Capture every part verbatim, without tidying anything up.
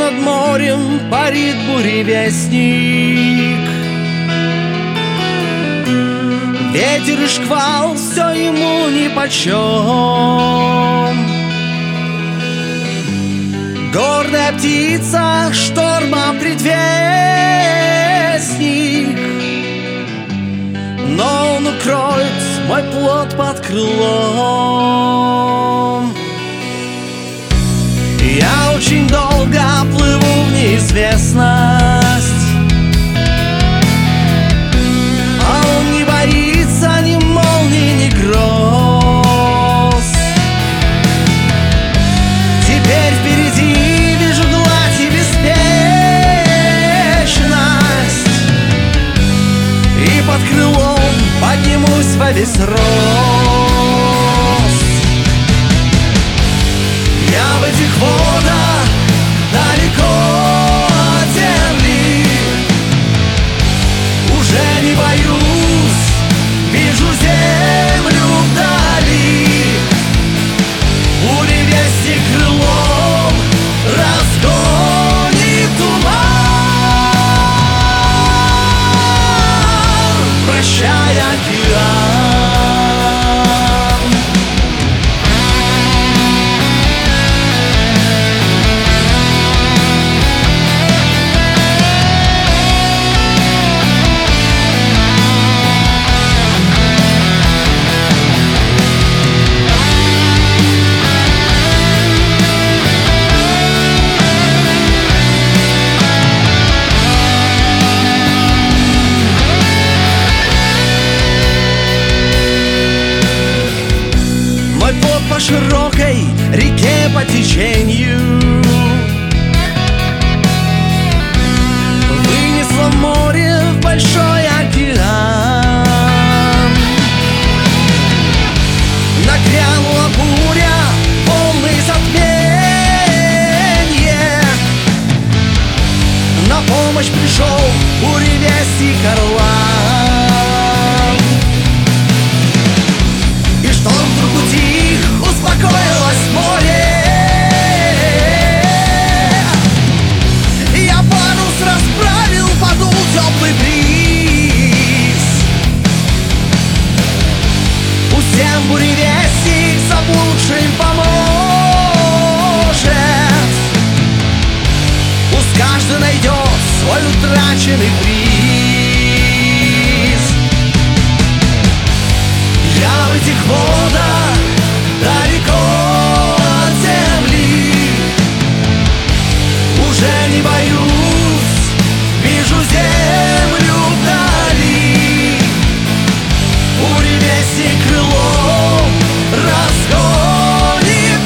над морем парит буревестник. Ветер и шквал, все ему нипочем. Гордая птица, шторма предвестник. Но он укроет мой плод под крылом. Я очень долго плыву в неизвестность, а он не боится ни молний, ни гроз. Теперь впереди вижу гладь и беспечность, и под крылом поднимусь во весь рост. Я в этих водах далеко от земли, уже не боюсь, вижу землю вдали. Буревестник крылом разгонит туман. Прощай, океан. По широкой реке по течению вынесло море в большой океан. Нагрянула буря, волны затмение. На помощь пришел буревестник Орлан. И шторм вдруг утих, успокоилось море. Я парус расправил, подул теплый бриз. Пусть всем буревестник заблудшим поможет. Пусть каждый найдет свой утраченный приз. Я в этих водах далеко от земли, уже не боюсь, вижу землю вдали. Буревестник крылом разгонит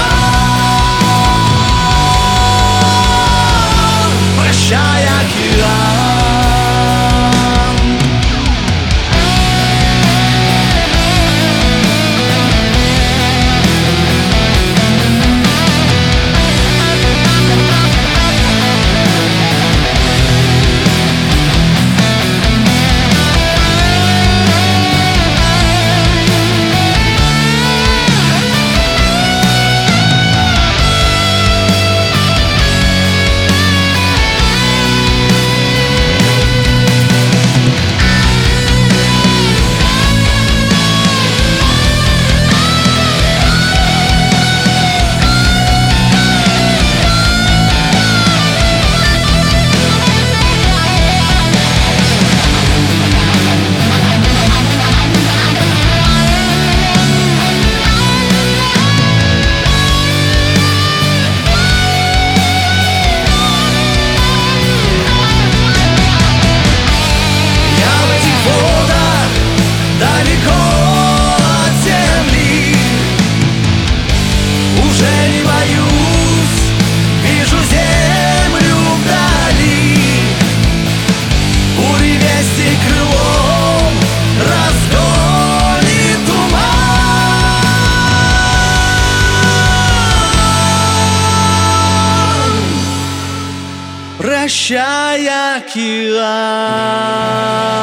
туман. Прощай, океан. Прощай, океан.